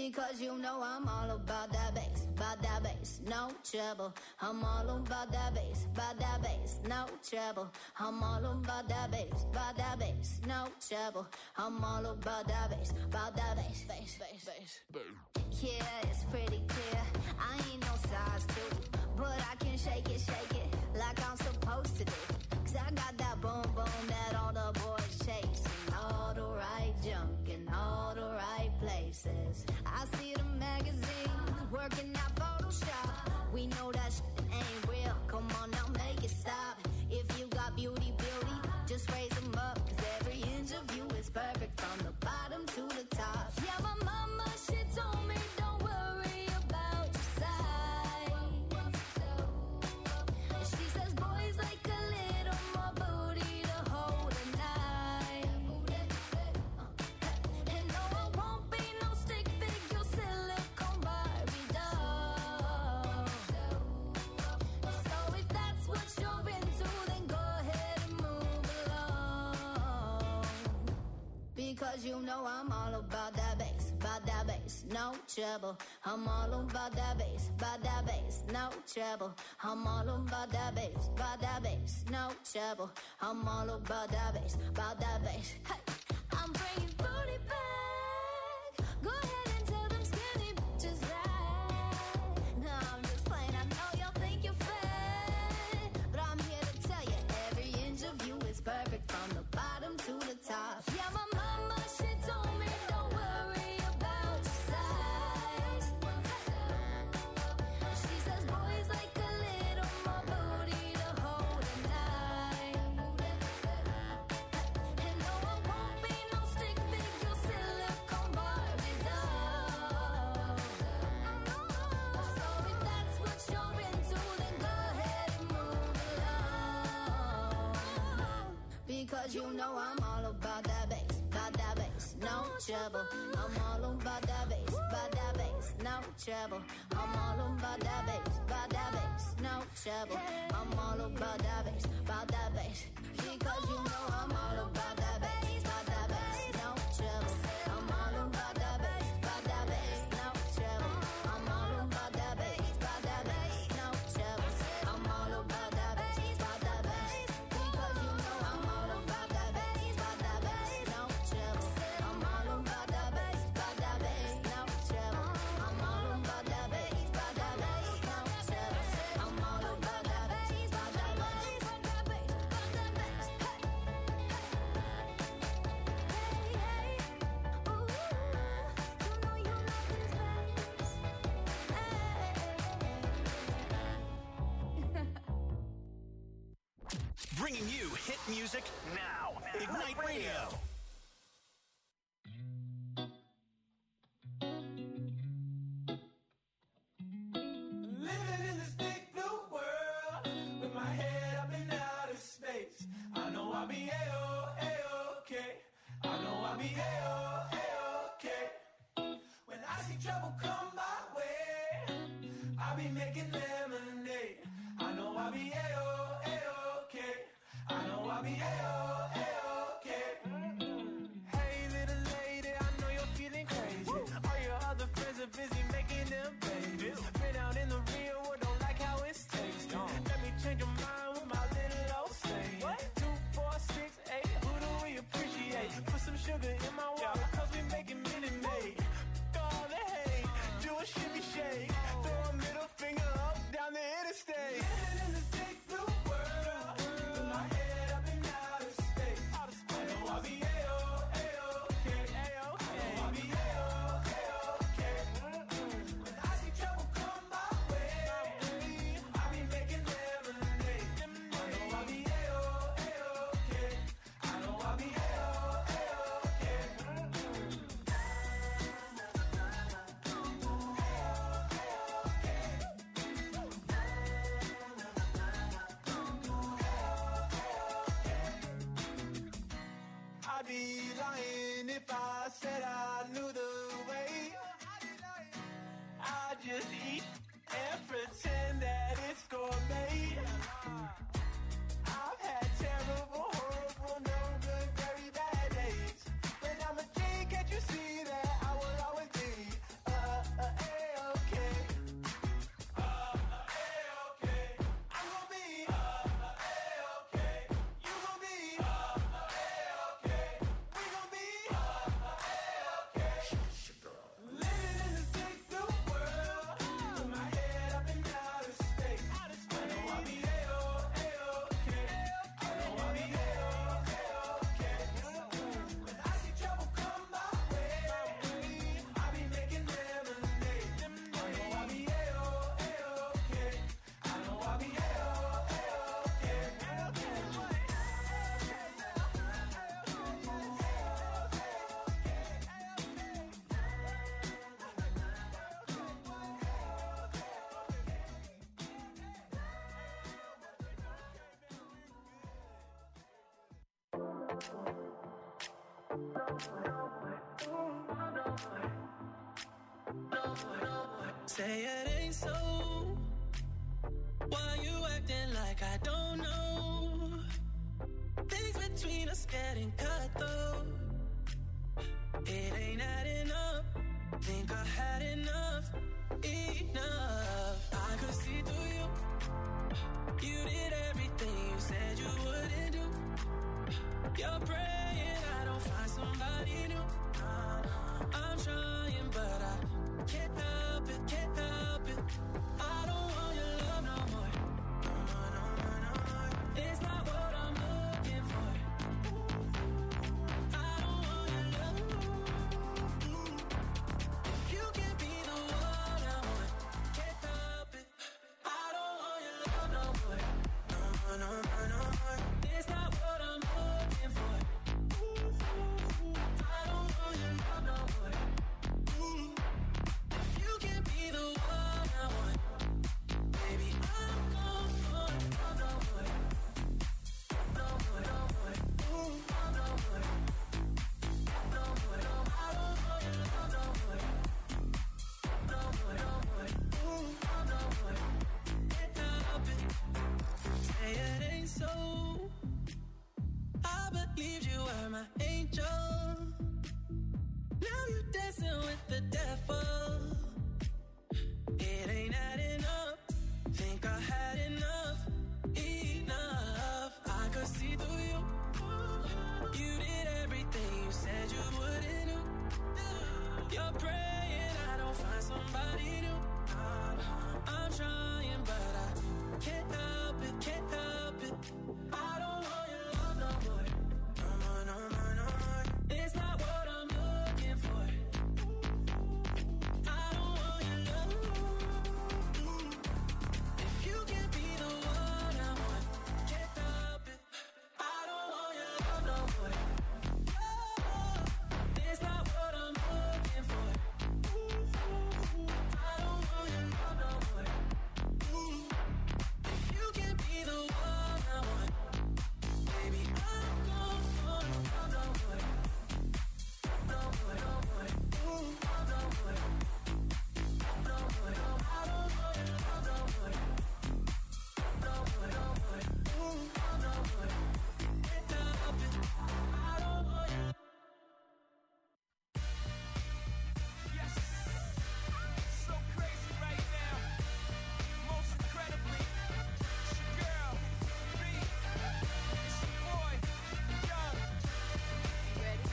Because you know I'm all about that bass, no trouble. I'm all about that bass, no trouble. I'm all about that bass, no trouble. I'm all about that bass, bass. Yeah, it's pretty clear. I ain't no size 2, but I can shake it like I'm supposed to do. 'Cause I got that boom boom that all the boys chase, and all the right junk in all the right places. I see the magazines working out Photoshop. We know that shit ain't real. Come on now, make it stop. If you got beauty, just raise them up. 'Cause every inch of you is perfect from the bottom to the top. Yeah, my mama, she told me don't worry about your size. And she says boys like a little more booty to hold at night. And no, I won't be no stick figure silicone Barbie doll. So if that's what you're into, then go ahead and move along. Because you know I'm all about that bass, no trouble. I'm all about that bass, no trouble. I'm all about that bass, no trouble. I'm all about that bass, Hey, I'm bringing booty back. Go ahead and tell them skinny bitches that. No, I'm just playing. I know y'all think you're fat, but I'm here to tell you every inch of you is perfect from the bottom to the top. Yeah, my mama, she told me don't worry about your size. She says boys like a little more booty to hold at night. And no, I won't be no stick figure silicone Barbie doll. So if that's what you're into, then go ahead and move along. Because you know I'm all about that bass, no trouble. I'm all about that bass, no trouble. I'm all about that bass, no trouble. I'm all about that bass, because you know I'm all about that bass, no trouble. I'm all about that bass, no trouble. I'm all about that bass, no trouble. I'm all about that bass, because you know I'm all about that bass, no trouble. I'm all about that bass, no trouble. I'm all about that bass, no trouble. I'm all about that bass, Bringing you hit music now. Ignite Radio. Living in this big blue world with my head up in outer space. I know I'll be A-OK. I know I'll be A-OK. When I see trouble come my way, I'll be making lemonade. I know I'll be A-OK. I know I'll be A-OK. Hey little lady, I know you're feeling crazy. All your other friends are busy making them babies. Been out in the real world, don't like how it tastes. Let me change your mind with my little old saying. 2, 4, 6, 8, who do we appreciate? Put some sugar in my water, 'cause we making Minute Maid. All the hate, do a shimmy shake. Throw a middle finger up down the interstate. Living in this big Say it ain't so. Why you acting like I don't know? Things between us getting cut though. It ain't adding up. Think I had enough. I could see through you. You did everything you said you wouldn't do. You're praying I don't find somebody new. I'm trying but I can't help it, can't help it. I don't want your love no more. No more. It's not what I'm looking for. I don't want your love. If you can't be the one I want, can't help it. I don't want your love no more. No more. It's not what I'm looking for. I don't want your love no more. If you can't be the one I want, baby, I'm gone for love no more. No more. No more. I don't want your love no more. No more. Can't help it. Say it ain't so. I believed you were my angel. Now you're dancing with the devil. It ain't adding up. Think I had enough. I could see through you. You did everything you said you wouldn't do. You're praying I don't find somebody new. I'm trying but I can't help it, can't help it. I don't want your love no more. No more. It's not what I'm looking for. I don't want your love. If you can't be the one I want, can't help it. I don't want your love no more. It's not what I'm looking for. I don't want your love no more. If you can't be the one I want, baby, I'm gone for love no more. No more. I don't want your love no more. No more. Can't help it. I don't want your. Yes, so crazy right now. Most incredibly, it's your girl, B. It's your boy, Young. You ready?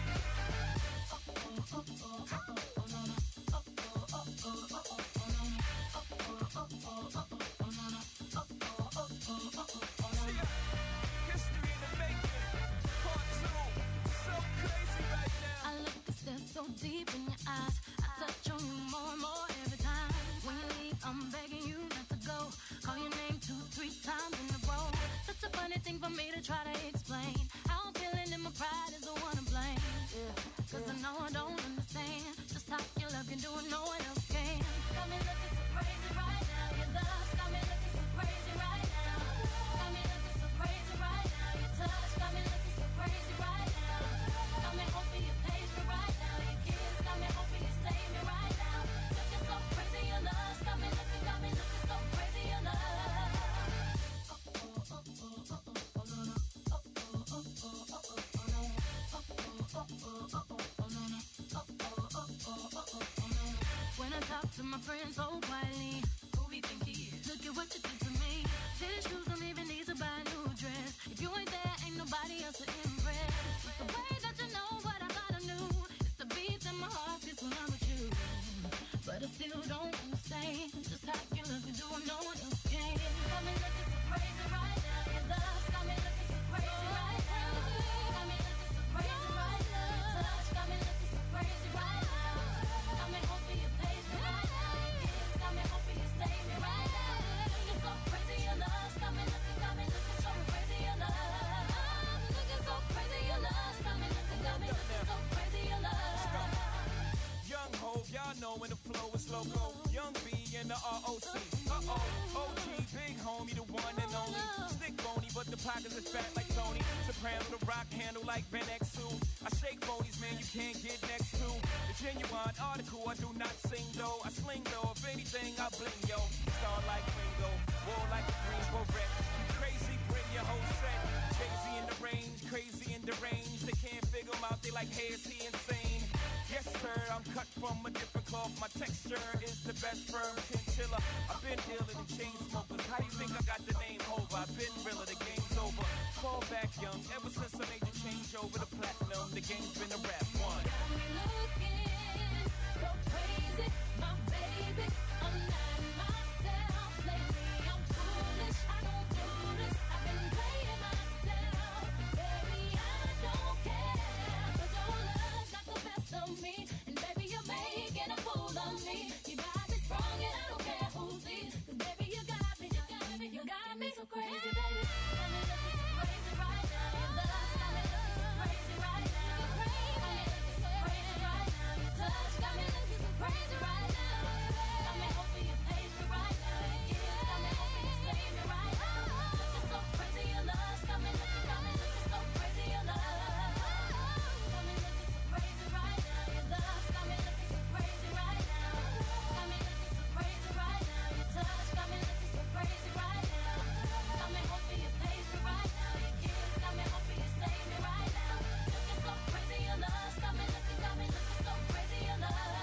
History in the making, part 2. So crazy right now. I look and stare so deep in your eyes. I touch on you more and more every time. When you leave, I'm begging you not to go. Call your name 2-3 times in a row. Such a funny thing for me to try to explain. How I'm feeling and my pride is the one to blame. Cause I know I don't understand just how your love can do it, no one else can. Got me looking so crazy right now. Your love's got me looking so crazy right now. Got me looking so crazy right now. Your touch got me looking so crazy right now. Got me hoping you page me right now. Your kiss got me hoping you save me right now. Looking so crazy, your love's got me looking so crazy, your love. When I talk to my friends so quietly, who we think he is? Look at what you did to me. Tennis shoes don't even need to buy a new dress. If you ain't there, ain't nobody else to impress. It's the way that you know what I thought I knew. It's the beat in my heart beats when I'm with you. But I still don't understand just how you love me, do I know what else can. Got me looking so crazy right now. Your love's got me looking so crazy right now. Got me looking so crazy right now. Your touch got me looking so crazy right now. Got me hoping you page me right now. Your kiss got me hoping you save me right now. Looking so crazy, your love's got me looking so crazy, your love. Looking so crazy, your love's got me looking so crazy, your love. Young Hov, y'all know know when the flow is loco. Young B and the ROC. OG, big homie, the one and only. Stick bony, but the pockets is fat like Tony. Soprano, the rock handle like Ben X2. I shake phonies, man, you can't get next to. The genuine article, I do not sing though. I sling though, if anything, I bling yo. Star like Ringo, war like a green beret. You crazy, bring your whole set. Crazy in the range, crazy in the range. They can't figure him out, they like, hey, is he insane? Yes, sir, I'm cut from a different cloth. My texture is the best firm chinchilla. I've been dealing in chain smokers. How do you think I got the name over? I've been realer, the game's over. Fall back young, ever since I made the change over to platinum. The game's been a rap one. Got me looking so crazy, my baby. I'm not myself lately. I'm foolish, I don't do this. I've been playing myself, baby. I don't care, 'cause your love's not the best of me, and baby you're making a fool of me. You got me sprung and I don't care who sees, 'cause baby you got me so crazy, baby. Got me looking so crazy right now. Your love's got me looking so crazy right now. Crazy right now. Your touch got me looking so crazy right now. Got me hoping you page me right now. Your kiss got me hoping you save me right now. Looking so crazy, your love's got me looking so crazy, your love. Got me looking so crazy right now. Your love's got me looking so crazy right now. Got me looking so crazy right now. Your touch got me looking so crazy right now. Got me hoping you page me right now. Your kiss got me hoping you save me right now. Looking so crazy, your love's got me looking so crazy, your love.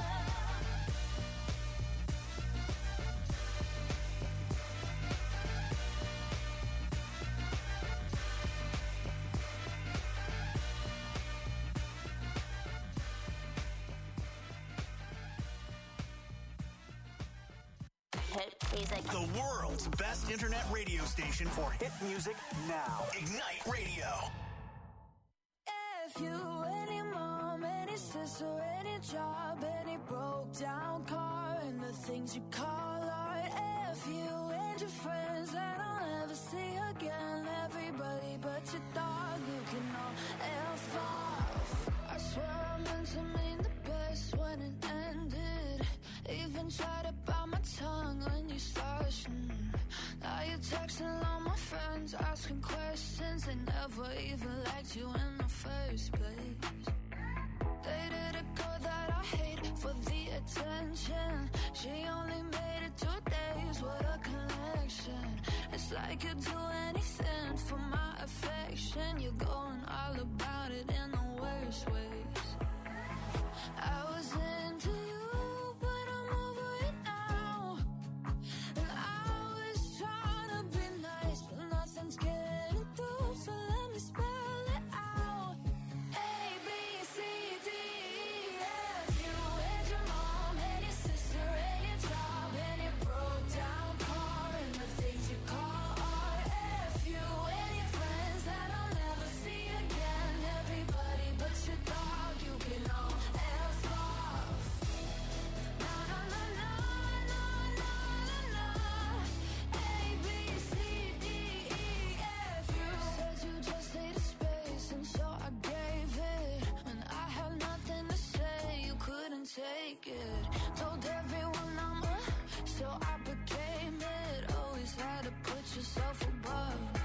Hit music. The world's best internet radio station for hit music now. Ignite Radio. If you, any mom, any sister, any job, any broke down car, and the things you call art. If you and your friends that I'll never see again, everybody but your dog, you can all F off. I swear I meant to mean the best when it ended. Even tried to bite my tongue when you started. Now you're texting all my friends, asking questions. They never even liked you in the first place. Dated a girl that I hate for the attention. She only made it 2 days, what a connection. It's like you'd do anything for my affection. You're going all about it in the worst ways. I was into you, but I'm over it now. And I was trying to be nice, but nothing's getting through, so let me spell it out. A, B, C, D, E, F. You and your mom, and your sister, and your job, and your broke down car, and the things you call art. F. You and your friends that I'll never see again. Everybody but your dog, you can all F off. Na na na na na na na. A, B, C, D, E, F. You said you just needed space, and so I gave it. When I had nothing to say, you couldn't take it. Told everyone I'm a, so I became it. Always had to put yourself above me.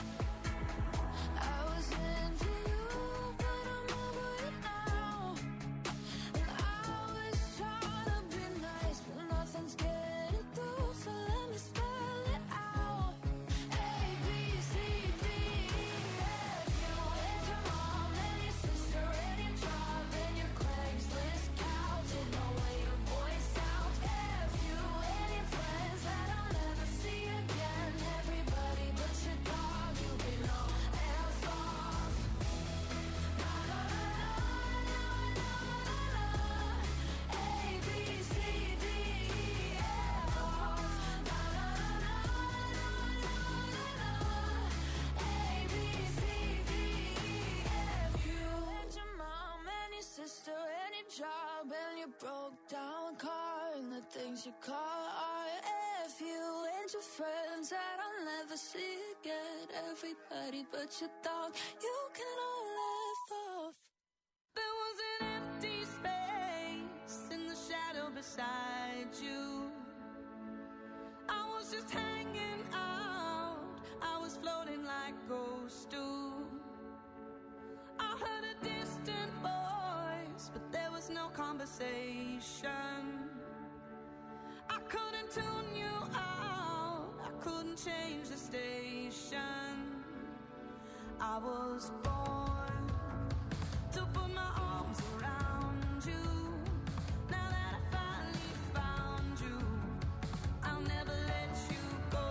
I was into you, but I'm over it now. And I was trying to be nice, but nothing's getting through, so let me spell it out. A, B, C, D, E, F. You and your mom, and your sister, and your job, and your Craigslist couch, and the way your voice sounds. F. You and your friends that I'll never see again. Everybody but your dog, you can all F off. Na na na na na na na. A, B, C, D, E, F off. Na na na na na na na. A, B, C, D, E, F. You and your mom and your sister and your job and your broke down car and the things you call art. F. You and your friends that I'll never see again. Everybody but your dog, you can all F off. There was an empty space in the shadow beside you. I was just hanging out, I was floating like ghosts do. I heard a distant voice, but there was no conversation. I couldn't tune you out, I couldn't change the station. I was born to put my arms around you. Now that I finally found you, I'll never let you go.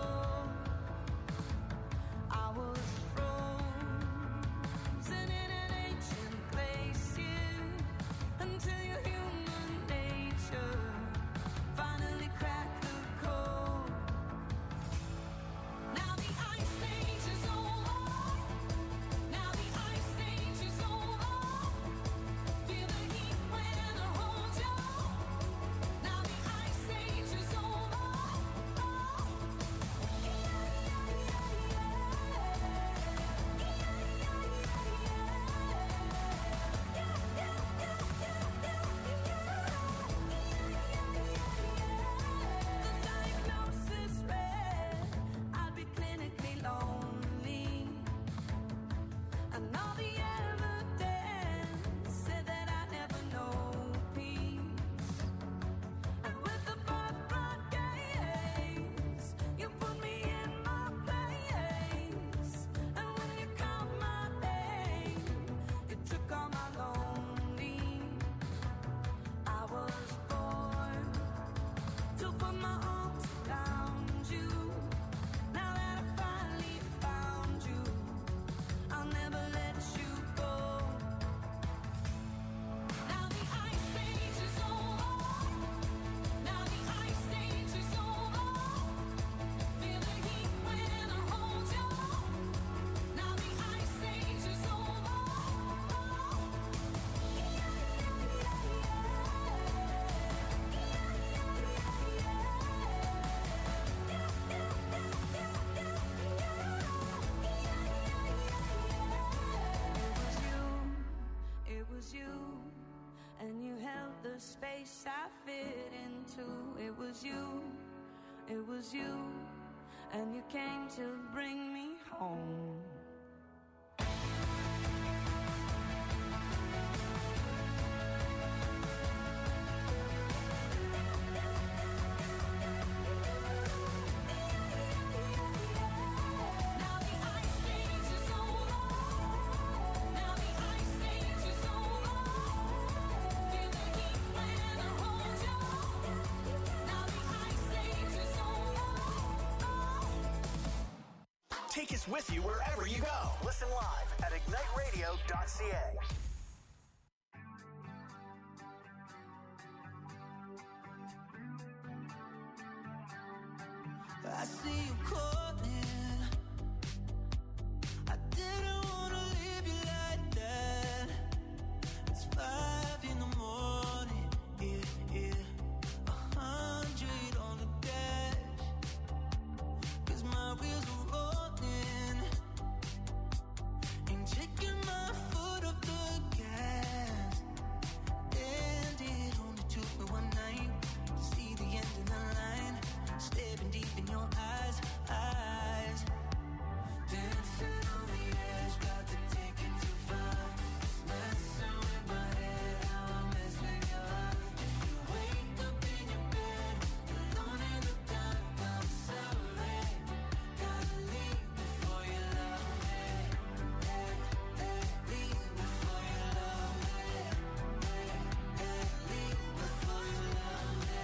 I was frozen in an ancient place, yeah, until your human nature finally cracked the code. Now the ice age is over. Now the ice age is over. Feel the heat when I hold you. Now the ice age is over. The diagnosis read I'd be clinically lonely, and all the evidence said that I'd never know peace. And with the birthright gaze, you put me in my place. And when you count my name, you took all my lonely. I was born to put my arms around you. Now that I finally found you, I'll never let you go. Now the ice age is over. Now the ice age is over. Feel the heat when I hold you. Now the ice age is over. It was you, and you held the space I fit into. It was you, and you came to bring me home. Now the ice age is over. Now the ice age is over. Feel the heat when I hold you. Now the ice age is over. Take us with you wherever you go. Listen live at igniteradio.ca. I see you calling. I didn't wanna leave you like that. It's 5 in the morning, yeah. 100 on the dash. 'Cause my wheels are rolling. Ain't taking my foot off the gas. And it only took me one night to see the end of the line. Staring deep in your eyes. Dancing on the edge, got to take it too far. Messing with my head, how I mess with your heart. If you wake up in your bed, alone in the dark, I'm sorry. Gotta leave before you love me. Leave before you love me. Leave before you love me.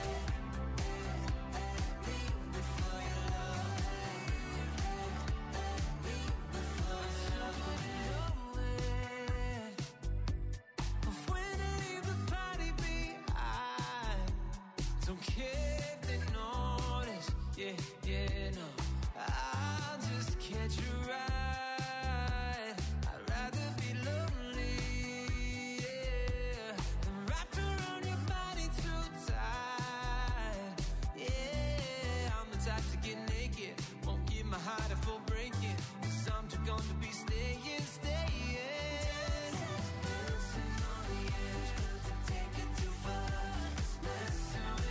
Leave before you love me. Leave before you love me. But when I leave the party behind, don't care if they notice. Yeah, no. I'll just catch a ride. I'd rather be lonely, yeah, than wrapped around your body too tight. Yeah, I'm the type to get naked, won't give my heart a full breaking. 'Cause I'm just gonna be staying. Dancing on the edge, got to take it too far. Messing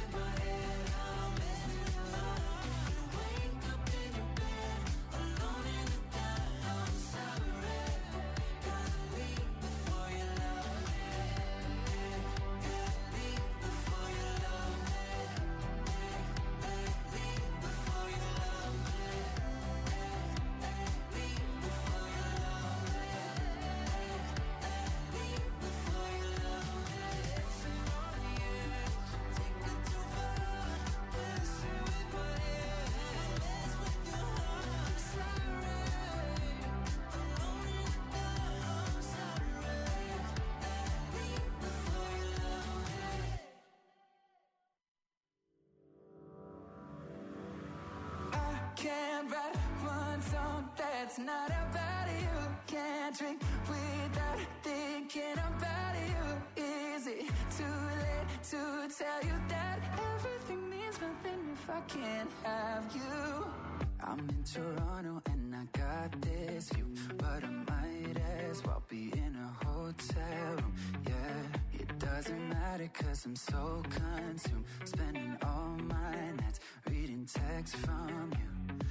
that's not about you. Can't drink without thinking about you. Is it too late to tell you that everything means nothing if I can't have you? I'm in Toronto and I got this view, but I might as well be in a hotel room. Yeah, it doesn't matter 'cause I'm so consumed, spending all my nights reading texts from you.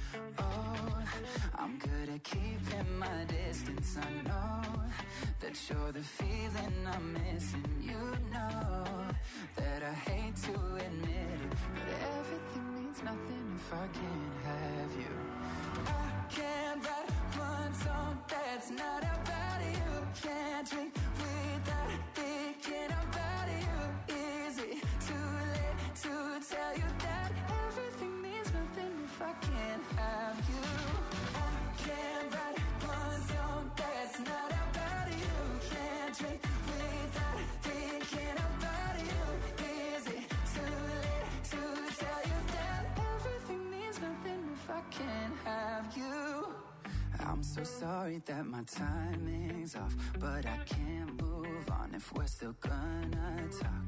Oh, I'm good at keeping my distance. I know that you're the feeling I'm missing. You know that I hate to admit it, but everything means nothing if I can't have you. I can't write one song that's not about you. Can't drink without thinking about you. Is it too late to tell you that everything means nothing if I can't have you? I can't write one song that's not about you. Can't drink without thinking about you. Is it too late to tell you that everything means nothing if I can't have you? I'm so sorry that my timing's off, but I can't move on if we're still gonna talk.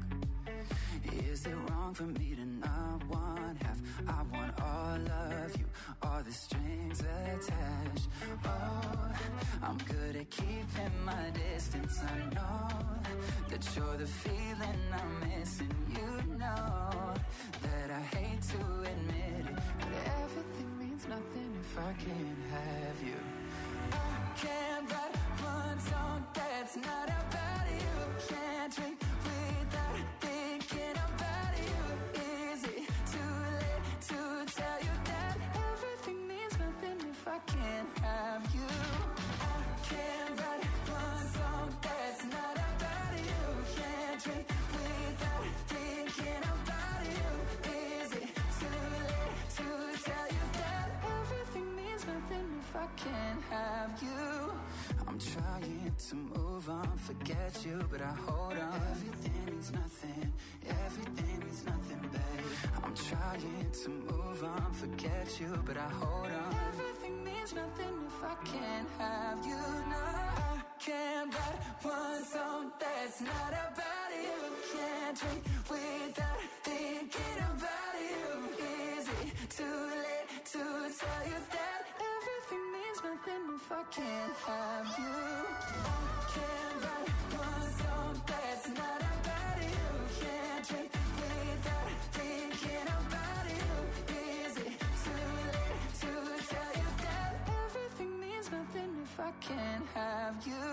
Is it wrong for me to not want half? I want all of you, all the strings attached. Oh, I'm good at keeping my distance. I know that you're the feeling I'm missing. You know that I hate to admit it, but everything means nothing if I can't have you. I can't write one song that's not about you. Can't drink without thinking about you. Is it too late to tell you that everything means nothing if I can't have you? I can't write one song that's not about you. Can't drink without thinking about you. Is it too late to tell you that everything means nothing if I can't have you? I'm trying to move on, forget you, but I hold on. Everything means nothing, everything means nothing, babe. I'm trying to move on, forget you, but I hold on. Everything means nothing if I can't have you. No, I can't write one song that's not about you. Can't drink without thinking about you. Is it too late to tell you that everything means nothing if I can't have you? I can't write one song that's not about you. Can't drink without thinking about you. Is it too late to tell you that everything means nothing if I can't have you?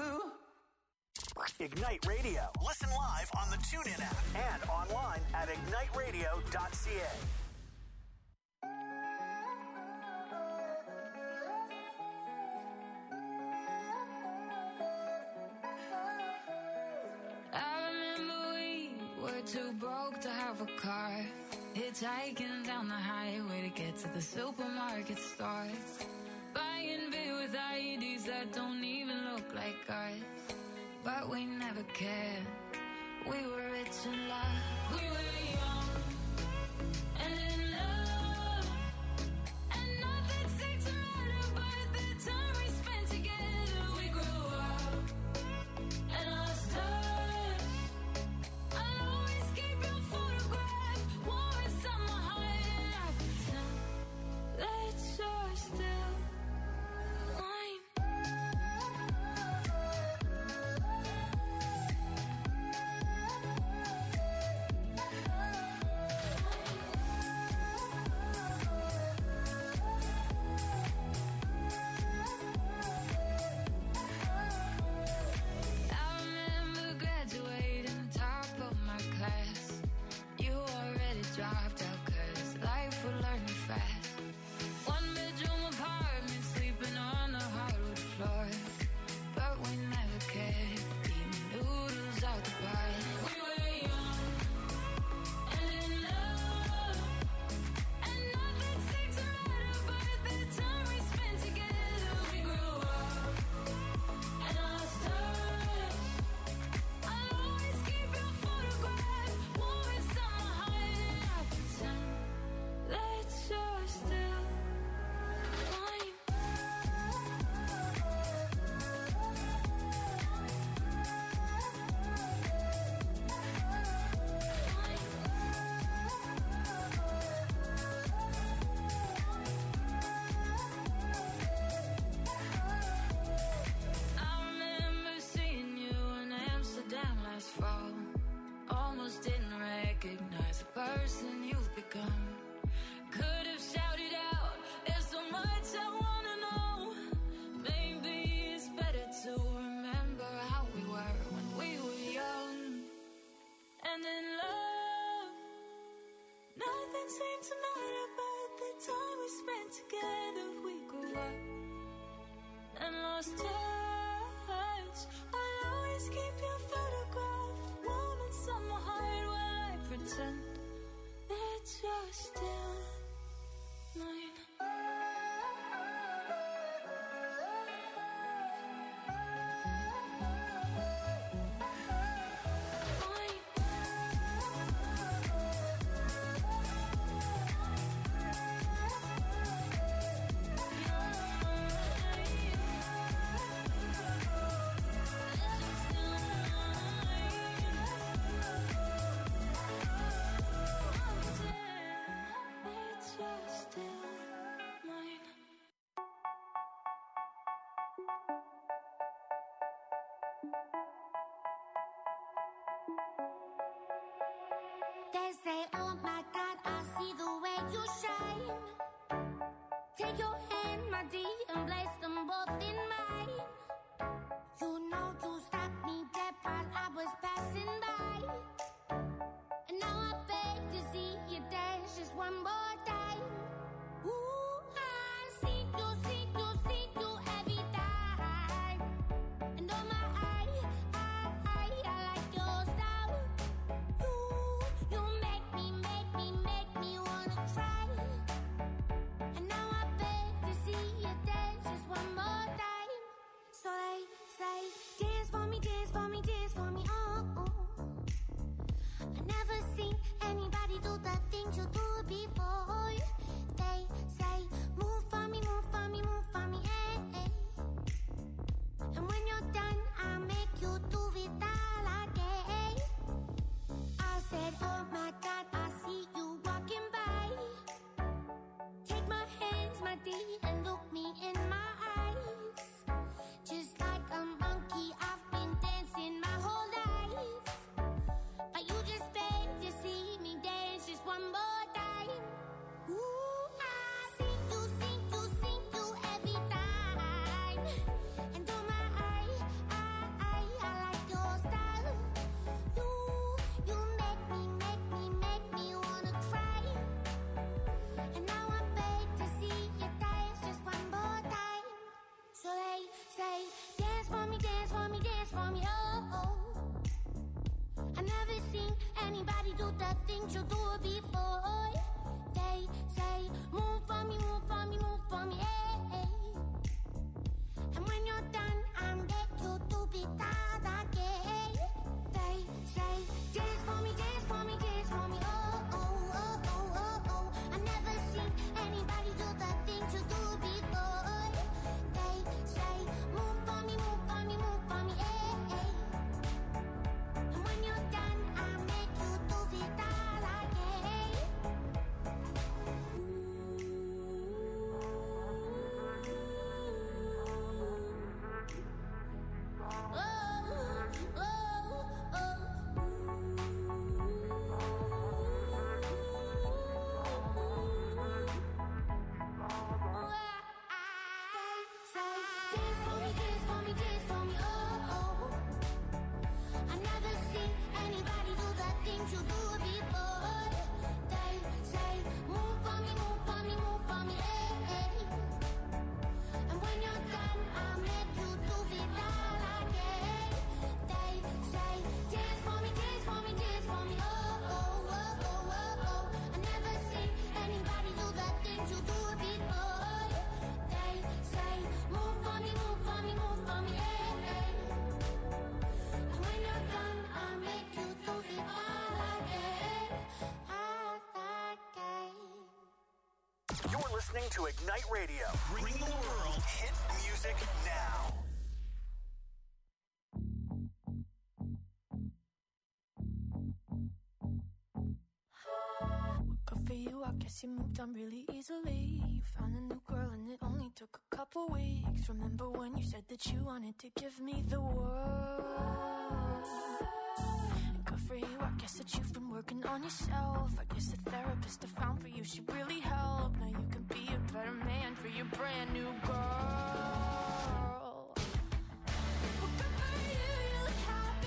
Ignite Radio. Listen live on the TuneIn app and online at igniteradio.ca. Too broke to have a car, hitchhiking down the highway to get to the supermarket stores, buying beer with IEDs that don't even look like ours. But we never cared. We were rich and loved. We were young and in love, and nothing seemed to matter by the time we spent together. We grew up and lost touch. I'll always keep your photograph warm inside my heart, and I pretend that you're still mine. can't seem to matter, but the time we spent together, we grew up and lost touch. I'll always keep your photograph warm inside my heart while I pretend that you're still mine. They say, oh my God, I see the way you shine. Take your hand, my dear, and place them both in mine. You know you stopped me dead while I was passing by. And now I beg to see you dance just one more time. Ooh, I see you, see you, see you every time. And oh my, I like your style. You make me wanna cry. And now I beg to see you dance just one more time. So they say, dance for me, dance for me, dance for me, oh, oh. I never seen anybody do the things you do before. They say, move for me, move for me, move for me, eh, eh. And when you're done, I'll make you do it all again. I said, oh my God, I see you walking by. Take my hands, my dear, and look me in my eyes. Just like a monkey, I've been dancing my whole life. But you just beg to see me dance just one more time. Ooh, I see you, see you, see you every time. And oh my, I like your style. You make me wanna cry. And now I beg to see you dance just one more time. So they say, dance for me, dance for me, dance for me, oh, oh. I never seen anybody do the things you do before. They say, move for me, move for me, move for me, eh, eh. And when you're done, I'll make you do it all again. They say, dance for me, dance for me, dance for me, oh, oh, oh, oh, oh, oh. I never seen anybody do the things you do before. They say, move for me, move for me, move for me, eh, eh. And when you're done, I'll make you do it all again. listening to Ignite Radio, bringing the world hit music now. Good for you, I guess you moved on really easily. You found a new girl and it only took a couple weeks. Remember when you said that you wanted to give me the world? And good for you, I guess that you've been working on yourself. I guess the therapist I found for you should really help. Now you can be a better man for your brand new girl.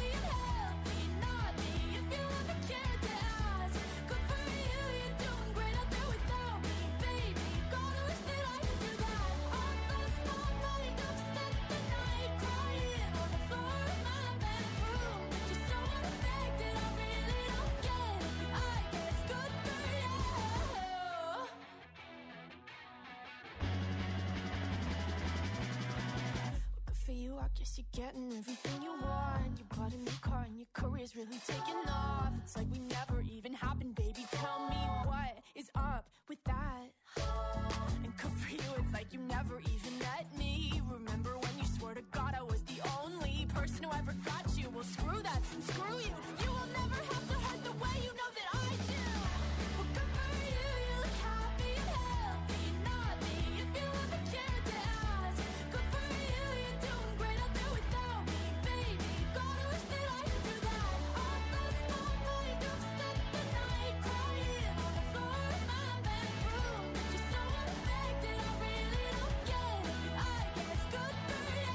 Great I guess you're getting everything you want. You bought a new car and your career's really taking off. It's like we never even happened, baby. Tell me what is up with that? And good for you, it's like you never even met me. Remember when you swore to God I was the only person who ever got you? Well, screw that and screw you. You will never have to hurt the way you know that I do. Well, good for you, you look happy and healthy. Not me, if you ever cared to ask. Good for you, you're doing great out there without me, baby. God, I wish that I could do that. I've lost my mind, I've spent the night crying on the floor of my bedroom. You're so unaffected, I really don't get it. I guess good for you.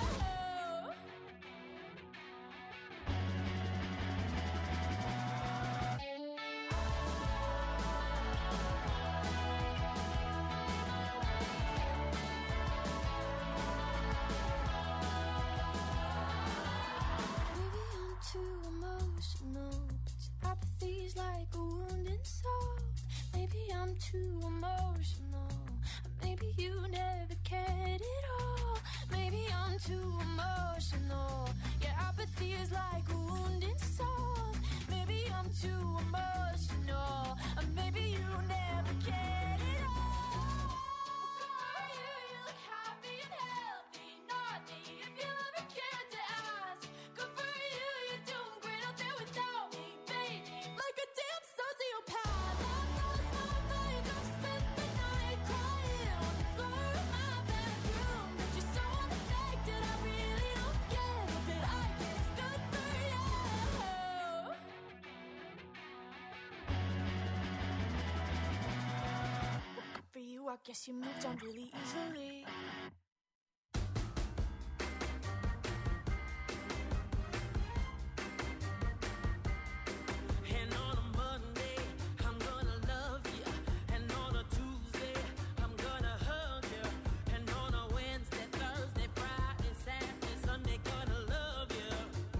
Maybe I'm too emotional, but your apathy's like a wounded soul. Maybe I'm too emotional, maybe you never cared at all. Maybe I'm too emotional, your apathy is like a wounded soul. Maybe I'm too emotional, maybe you never cared at all. You look happy and healthy, not me, if you ever cared to ask. Good for you, you're doing great out there without me, baby. Like a damn sociopath. I've lost my mind, I've spent the night crying on the floor of my bedroom. But you're so unaffected, I really don't get it. But I guess good for you. Well, good for you, I guess you moved on really easily. And on a Monday, I'm gonna love you. And on a Tuesday, I'm gonna hug you. And on a Wednesday, Thursday, Friday, Saturday, Sunday, gonna love you.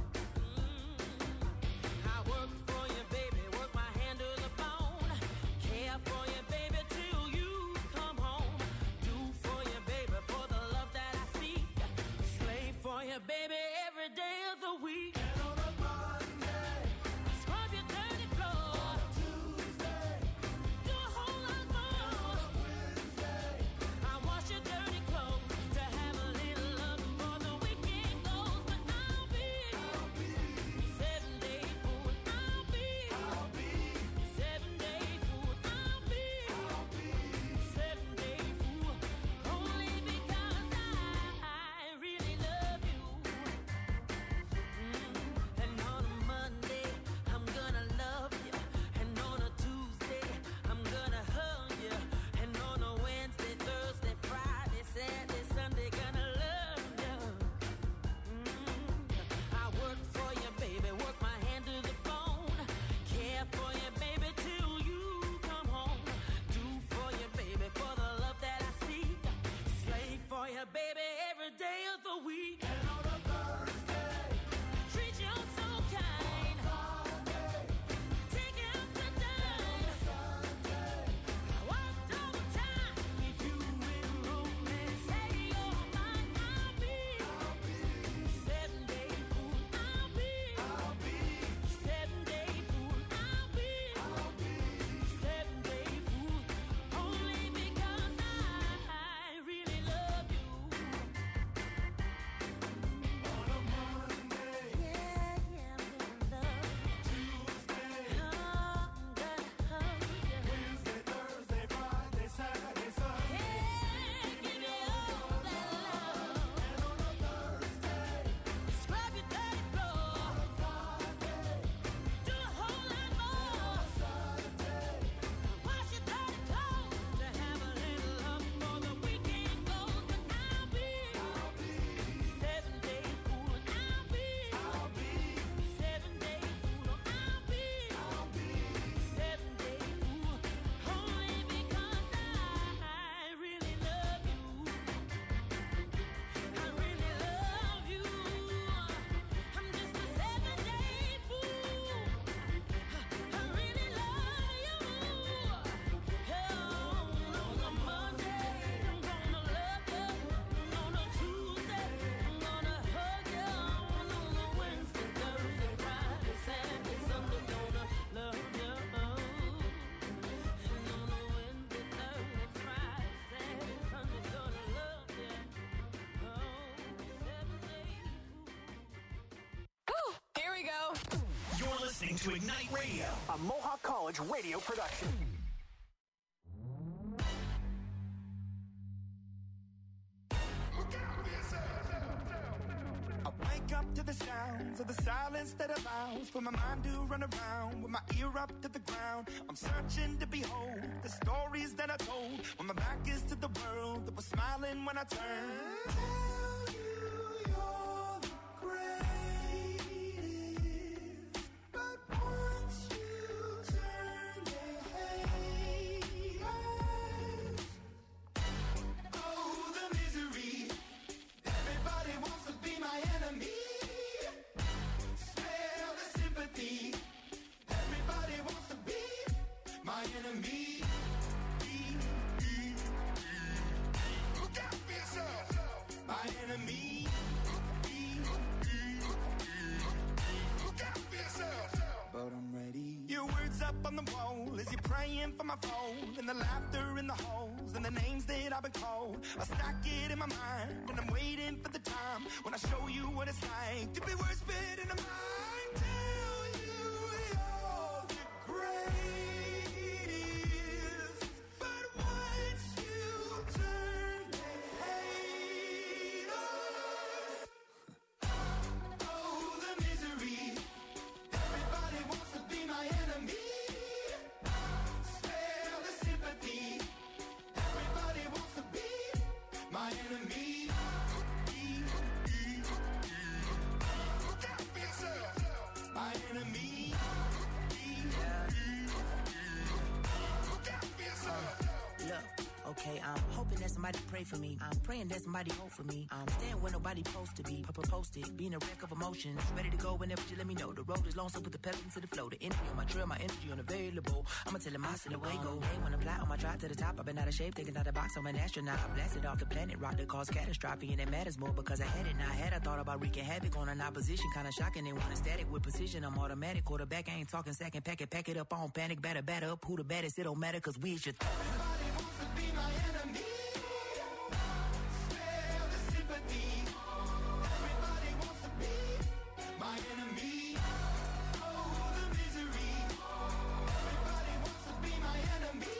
I work for you, baby, work my hand to the bone. Care for you, baby, till you come home. Do for you, baby, for the to Ignite Radio, a Mohawk College radio production. I wake up to the sounds of the silence that allows for my mind to run around with my ear up to the ground. I'm searching to behold the stories that I told when my back is to the world that was smiling when I turned. Tell you you're the greatest, but once you turn, they hate us. Oh, the misery. Everybody wants to be my enemy. Smell the sympathy. Everybody wants to be my enemy. Look out for yourself. My enemy. Look out for yourself. But I'm ready. Your words up on the wall as you're praying for my phone, and the laughter in the halls and the names that I've been called. I stack it in my mind and I'm waiting for the time when I show you what it's like to be worse fit in a mind. Tell you you're the greatest, but once you turn, they hate us. Oh, the misery. Everybody wants to be my enemy. Spare the sympathy. Everybody wants to be my enemy. Look out for yourself. My enemy. Look out for yourself. Look, okay, I'm hoping that somebody pray for me. I'm praying that somebody hope for me. I'm staying where nobody supposed to be. Posted, being a wreck of emotions. Ready to go whenever you let me know. The road is long, so put the pedal into the flow. The energy on my trail, my energy unavailable. I'ma tell him I see the way go. Hey, when I'm fly on my drive to the top, I've been out of shape, thinking out the box. I'm an astronaut. I blasted off the planet, rock that caused catastrophe, and it matters more because I had it. Now I had, I thought about wreaking havoc on an opposition, kinda shocking. They want a static with precision. I'm automatic, quarterback. I ain't talking second, pack it up on panic, batter up. Who the baddest? It don't matter, cause we is your Everybody wants to be my enemy. Spare the sympathy. Everybody wants to be my enemy. Oh, the misery. Everybody wants to be my enemy.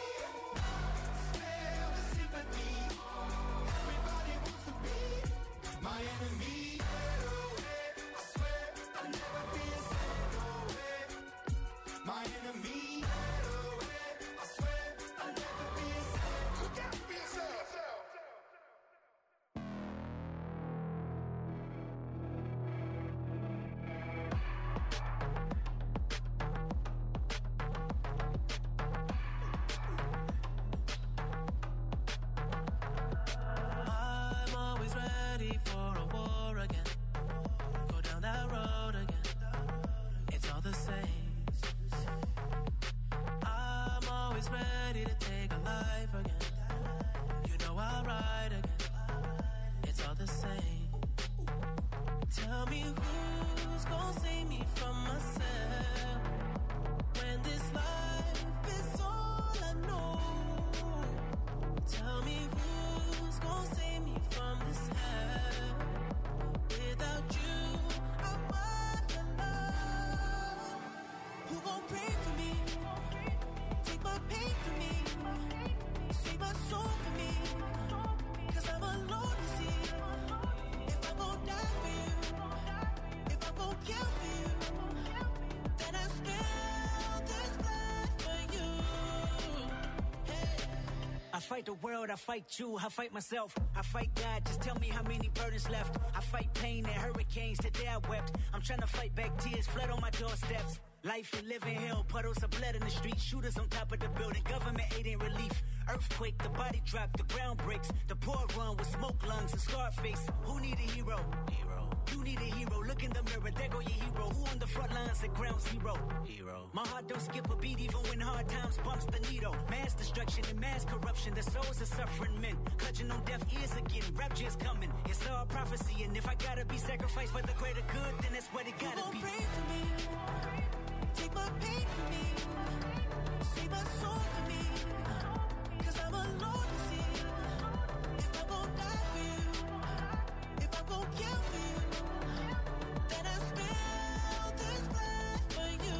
Spare the sympathy. Everybody wants to be my enemy. I swear I'll never be a my enemy. I swear I'll never be a look out for yourself. I'm always ready for a war again. Go down that road again. It's all the same. I'm always ready to take a life again. You know I'll ride again. It's all the same. Tell me who's gonna save me from myself when this life is all I know. Tell me who's gonna save me from this hell. Without you, I'm alone. Who gon' pray for me? Take my pain for me. Save my soul for me. Cause I'm alone to see. If I'm gon' die for you, if I'm gon' kill for you, then I spill this blood for you. Hey. I fight the world, I fight you, I fight myself, I fight God, just tell me how many burdens left. I fight pain and hurricanes, today I wept. I'm trying to fight back tears, flood on my doorsteps. Life and living hell, puddles of blood in the street, shooters on top of the building, government aid ain't relief. Earthquake, the body drop, the ground breaks. The poor run with smoke lungs and scarred face. Who need a hero? You need a hero, look in the mirror, there go your hero. Who on the front lines at ground zero? My heart don't skip a beat even when hard times bumps the needle. Mass destruction and mass corruption, the souls of suffering men. Clutching on deaf ears again, rapture's coming. It's all prophecy, and if I gotta be sacrificed for the greater good, then that's what it gotta be. Pray for me, take my pain for me, save my soul for me, cause I'm alone to see. If I'm gon' die for you, if I'm gon' kill for you, then I spill this blood for you.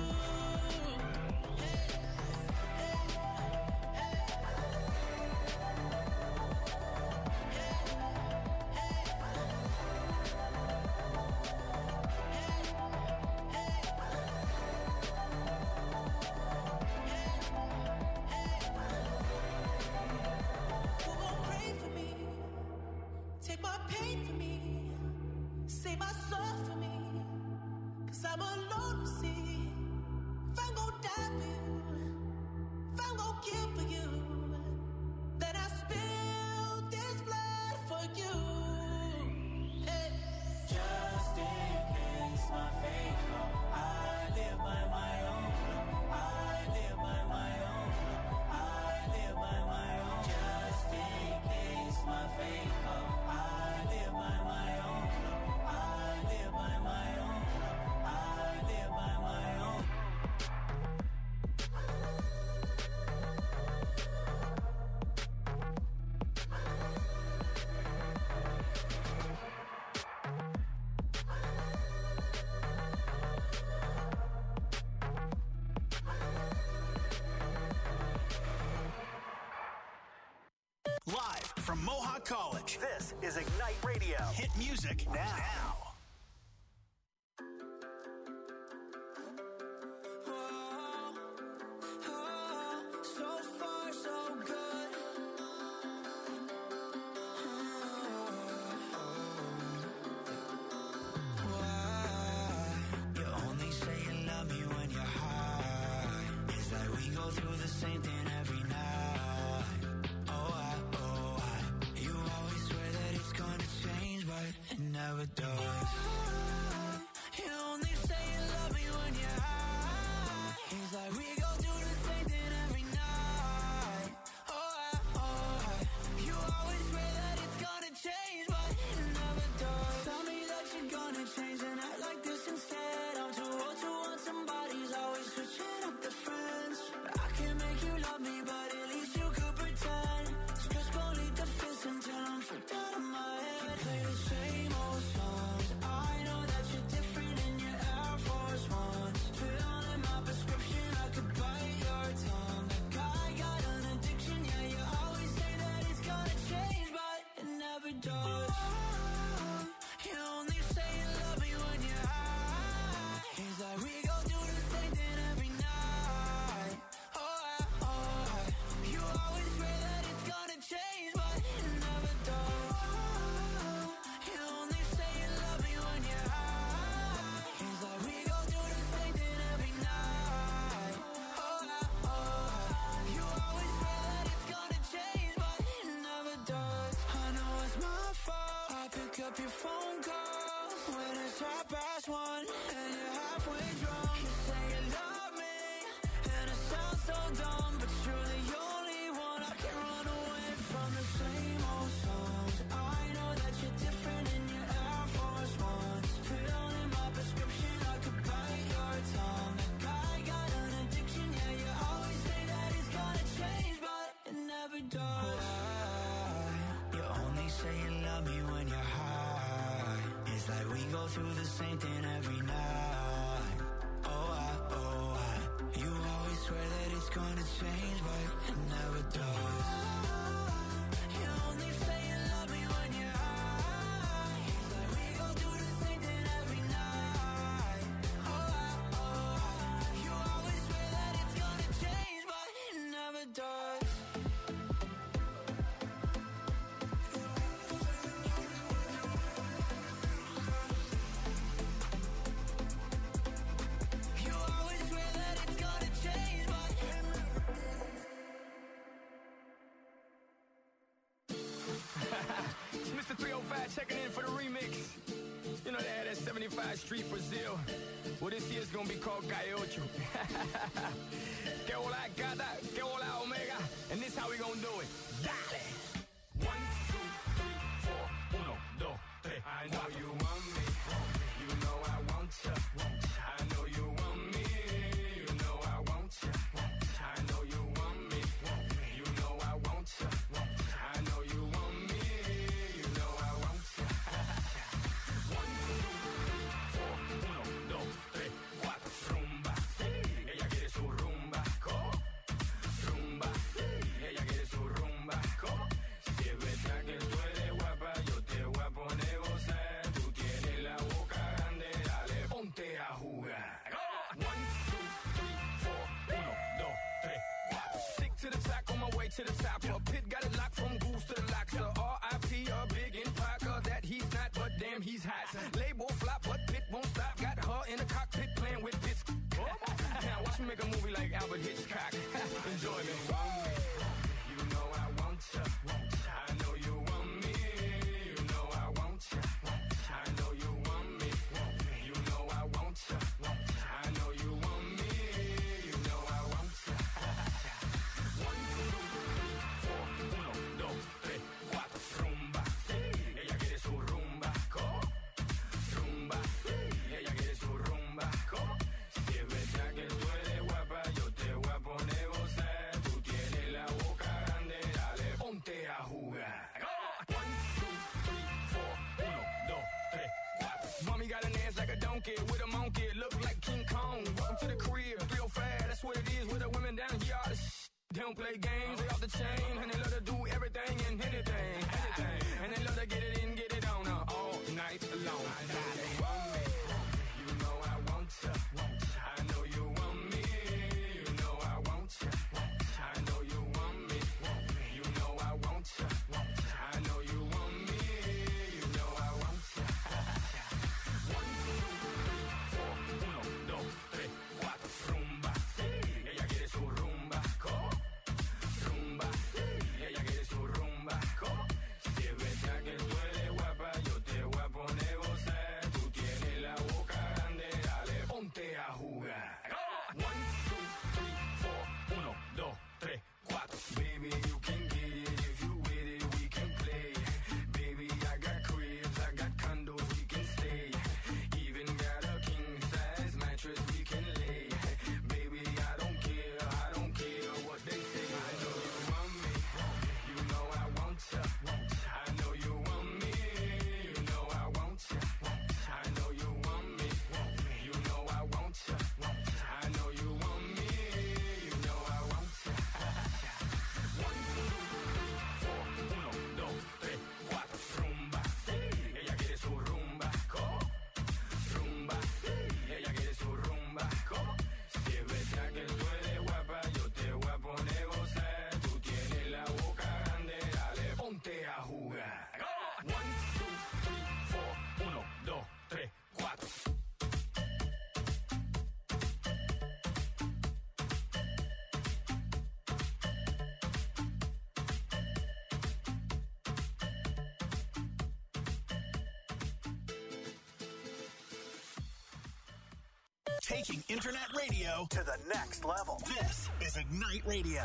college. This is Ignite Radio. Hit music now. So far, so good. Why? You only say you love me when you're high. It's like we go through the same thing every night. Oh, you always swear that it's gonna change, but it never does. You only say you love me when you're high. It's like we go through the same thing every night. Oh, you always swear that it's gonna change, but it never does. Tell me that you're gonna change and act like this instead. I'm too old to want somebody's always switching up the friends. I can't make you love me, but at least you could pretend. Just gon' lead the fist until I'm freaked out of my head. Play the same old songs. I know that you're different in your Air Force Ones. Fill in my prescription, I could bite your tongue. That guy got an addiction, yeah, you always say that it's gonna change, but it never does. You only say you love me when you're high. It's like we go through the same thing every night. Oh, you always swear that it's gonna change, but it never does. You only say you love me when you're high. It's like we go through the same thing every night. Oh, you always swear that it's gonna change, but it never does. I know it's my fault. I pick up your phone calls when it's 1:30 and you're halfway drunk. You say you love me, and it sounds so dumb, but you're the only one I can run away from. The same old songs. I know that you're different in your Air Force Ones. Fill in my prescription, I could bite your tongue. That guy got an addiction, yeah, you always say that it's gonna change, but it never does. You only say you love me when you're high. It's like we go through the same thing every night. Oh, you always swear that it's gonna change, but it never does. You only say you love me when you're high. It's like we go through the same thing every night. Oh, you always swear that it's gonna change, but it never does. You always swear that it's gonna change, but It's Mr. 305 checking in for the remix. You know they had that 75 Street Brazil. Well, this year's gonna be called Gaiocho. Que hola gata, que hola omega. And this how we gonna do it. Dale! 1, 2, 3, 4, 1, 2, 3. I know you want me. You know I want ya. I know you want me. You know I want ya. I know you want me. You know I want ya. I know you want me. You know I want ya. 1, 2, 3, 4, 1, 2, 3, 4. Rumba, sí. Ella quiere su rumba. Rumba, sí. Ella quiere su rumba. Si es verdad que tú eres guapa, yo te voy a poner a gozar. Tú tienes la boca grande, dale, ponte a jugar. 1, 2, 3, 4, 1, 2, 3, 4. Stick to the track on my way to the top. Pit got it locked from goose to the lock. So R.I.P. a big in Parker that he's not, but damn he's hot. Label flop, but Pit won't stop. Got her in the cockpit playing with bits. Now watch me make a movie like Albert Hitchcock. Enjoy me. You know I want ya. I know you want me. You know I want ya. I know you want me. You know I want ya. I know you want me. You know I want ya. 1, 2, 3, 4, 1, 2, 3, 4. Rumba, sí. Ella quiere su rumba. Rumba, sí. Ella quiere su rumba. Si es verdad que tú eres guapa, yo te voy a poner a gozar. Tú tienes la boca grande, dale, ponte a jugar. 1, 2, 3, 4, 1, 2, 3, 4. Mommy got an ass like a donkey with a monkey, look like King Kong. Welcome to the crib, 305, that's what it is with the women down here. All the they don't play games, they off the chain, and they let her do everything and anything. taking internet radio to the next level. This is Ignite Radio.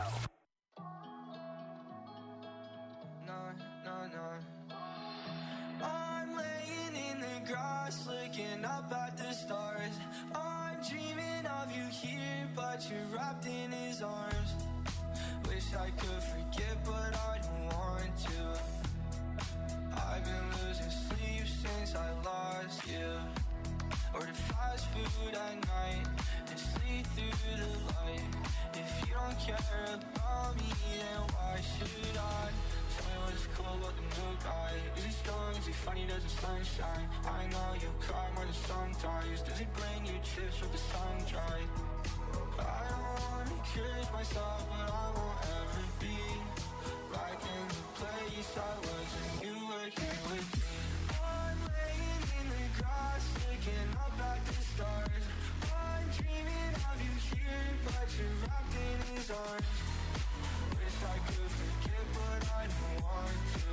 I'm laying in the grass, looking up at the stars. I'm dreaming of you here, but you're wrapped in his arms. Wish I could forget, but I don't want to. I've been losing sleep since I lost you. Order fast food at night and sleep through the light. If you don't care about me, then why should I? Tell me what's cool about the new guy. Is he strong? Is he funny? Does the sunshine? I know you cry more than sometimes. Does he bring you chips with the sun dry? I don't wanna curse myself, but I won't ever be back in the place I was when you were here with me. I'm laying in the grass, looking up at the stars. I'm dreaming of you here, but you're wrapped in his arms. Wish I could forget, but I don't want to.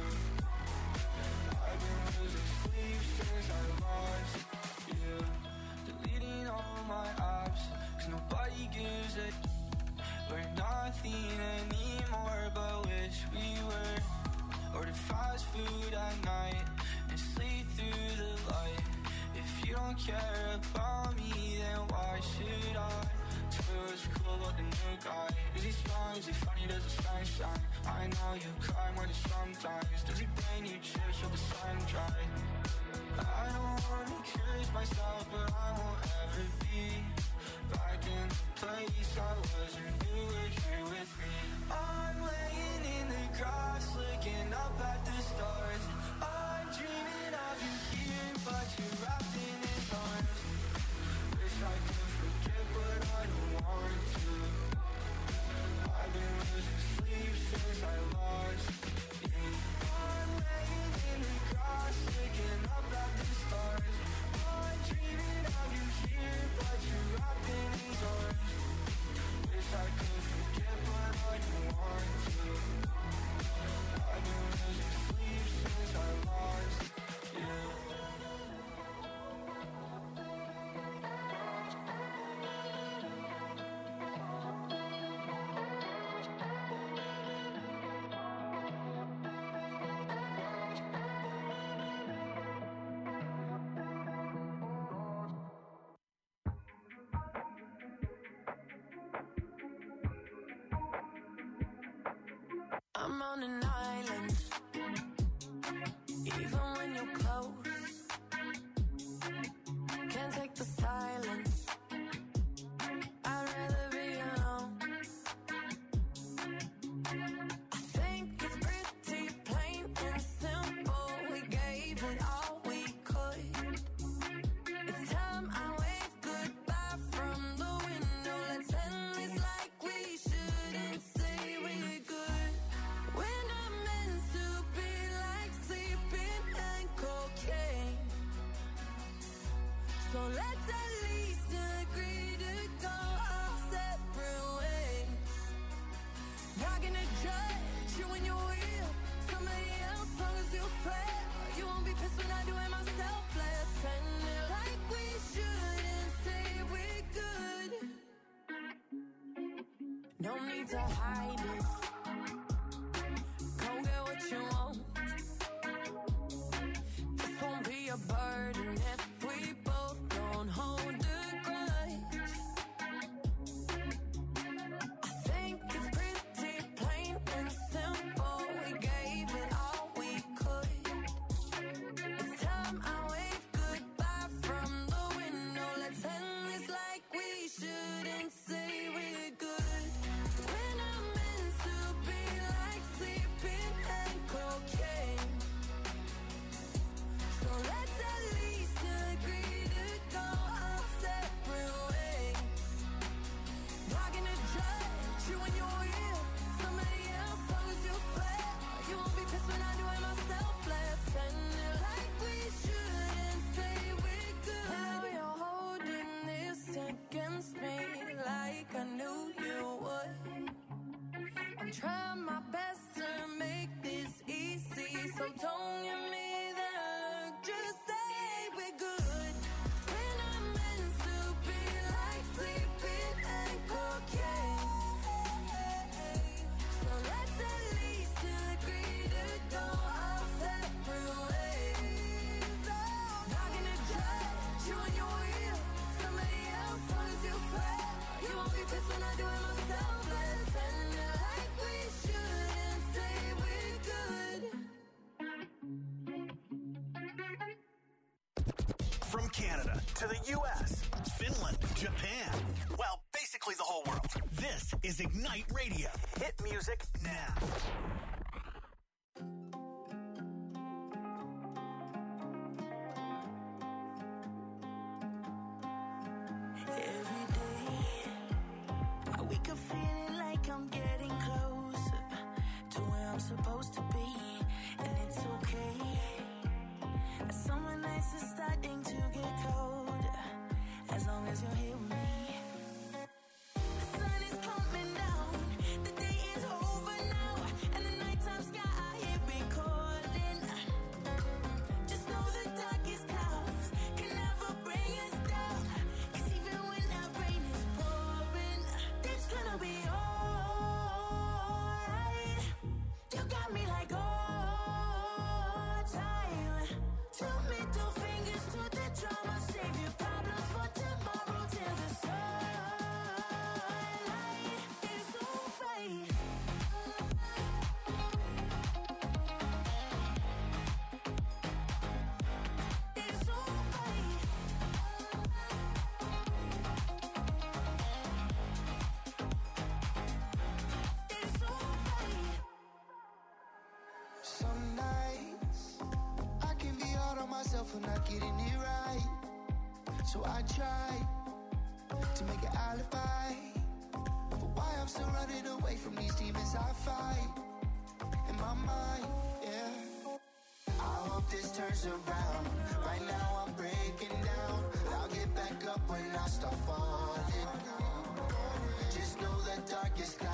I've been losing sleep since I lost you. Deleting all my apps, 'cause nobody gives a we're nothing anymore, but wish we were. Order fast food at night and sleep through the light. If you don't care about me, then why should I? Tell me what's cool about the new guy. Is he strong? Is he funny? Does the sun shine? I know you cry more than sometimes. Does he bring you chips with the sun dry? I don't wanna curse myself, but I won't ever be back in the place I was when you were here with me. I'm laying in the grass, looking up at the stars. I'm dreaming of you here, but you're wrapped in his arms. Wish I could forget, but I don't want to. I've been losing sleep since I lost you. I'm laying in the grass, looking up at the stars. I'm dreaming of you here, but you're wrapped in his arms. Wish I could forget, but I don't want to. I've been losing sleep since I lost you. I'm on an island, even when you're close. Can't take the silence. I'd rather be alone. I think it's pretty plain and simple. We gave it all we could. It's time I wave goodbye from the window. Let's end this like we shouldn't say we're good. We're not meant to be like sleeping and cocaine. So let's at least agree to go our separate ways. Not gonna judge you when you're real. Somebody else, long as you swear. You won't be pissed when I do it myself. Let's end it like we shouldn't say we're good. No need to hide it. Go get what you want. This won't be a burden if we both don't hold a grudge. I think it's pretty plain and simple. We gave it all we could. It's time I wave goodbye from the window. Let's end this like we shouldn't say we're good. We're not meant when I do it myself. Let's end it like we should and say we're good. From Canada to the U.S., Finland, Japan, well, basically the whole world. This is Ignite Radio. Hit music now. Every day, I wake up feeling like I'm getting closer to where I'm supposed to be, and it's okay. Summer nights are starting to get colder, as long as you're here with me. The sun is coming down, the day is over now, and the nighttime sky here recording. Just know the darkest clouds can never bring us down, 'cause even when that rain is pouring, it's gonna be alright. You got me like all time. Two middle fingers to the drama, save your problems for tomorrow till the sunlight is alright. It's alright. It's alright. Some nights I can be hard on myself for not getting it right. So I try to make an alibi for why I'm still running away from these demons I fight in my mind, yeah. I hope this turns around. Right now I'm breaking down, but I'll get back up when I start falling. Just know the darkest